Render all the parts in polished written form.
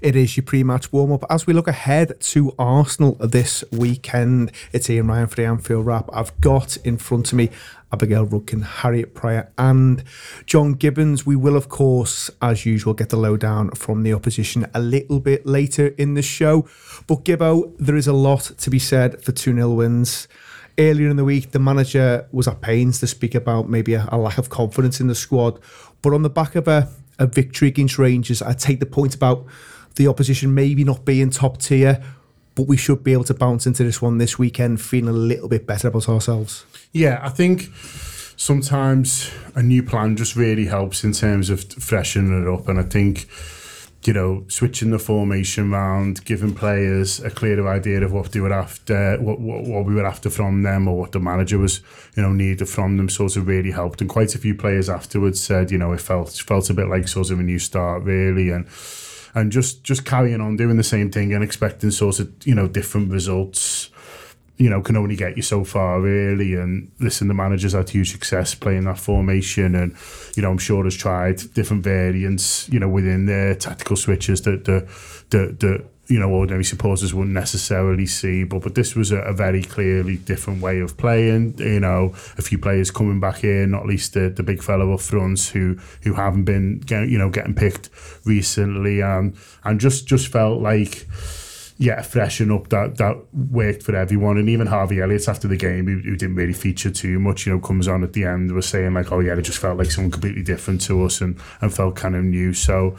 It is your pre-match warm-up. As we look ahead to Arsenal this weekend, it's Ian Ryan for the Anfield Wrap. I've got in front of me Abigail Rudkin, Harriet Pryor and John Gibbons. We will, of course, as usual, get the lowdown from the opposition a little bit later in the show. But Gibbo, there is a lot to be said for 2-0 wins. Earlier in the week, the manager was at pains to speak about maybe a lack of confidence in the squad. But on the back of a victory against Rangers, I take the point about the opposition maybe not being top tier, but we should be able to bounce into this one this weekend feeling a little bit better about ourselves. Yeah, I think sometimes a new plan just really helps in terms of freshening it up. And I think, you know, switching the formation round, giving players a clearer idea of what they were after, what we were after from them, or what the manager was, you know, needed from them, sort of really helped. And quite a few players afterwards said, you know, it felt a bit like sort of a new start, really, and just carrying on doing the same thing and expecting sort of, you know, different results, you know, can only get you so far, really. And listen, the manager's had huge success playing that formation, and, you know, I'm sure has tried different variants, you know, within their tactical switches that you know, ordinary supporters wouldn't necessarily see. But this was a very clearly different way of playing. You know, a few players coming back in, not least the big fellow up front who haven't been, getting picked recently, and just felt like, yeah, freshen up that worked for everyone. And even Harvey Elliott after the game, who didn't really feature too much, you know, comes on at the end, was saying like, oh yeah, it just felt like someone completely different to us and felt kind of new. So,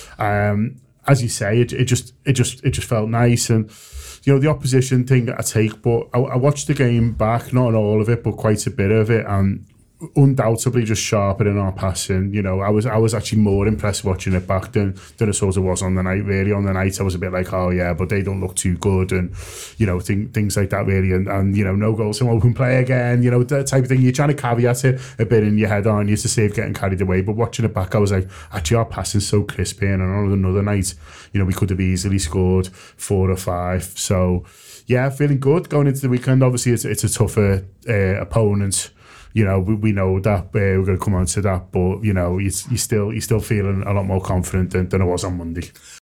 as you say, it just felt nice. And, you know, the opposition thing I take, but I watched the game back, not all of it, but quite a bit of it, and undoubtedly just sharper in our passing. You know, I was actually more impressed watching it back than I sort of was on the night, really. On the night I was a bit like, oh yeah, but they don't look too good, and, you know, things like that, really. And you know, no goals from open play again, you know, that type of thing. You're trying to caveat it a bit in your head, aren't you, to save getting carried away. But watching it back, I was like, actually our passing's so crispy, and on another night, you know, we could have easily scored 4 or 5. So yeah, feeling good going into the weekend. Obviously it's a tougher opponent. You know, we know that, we're going to come on to that, but, you know, you're still feeling a lot more confident than I was on Monday.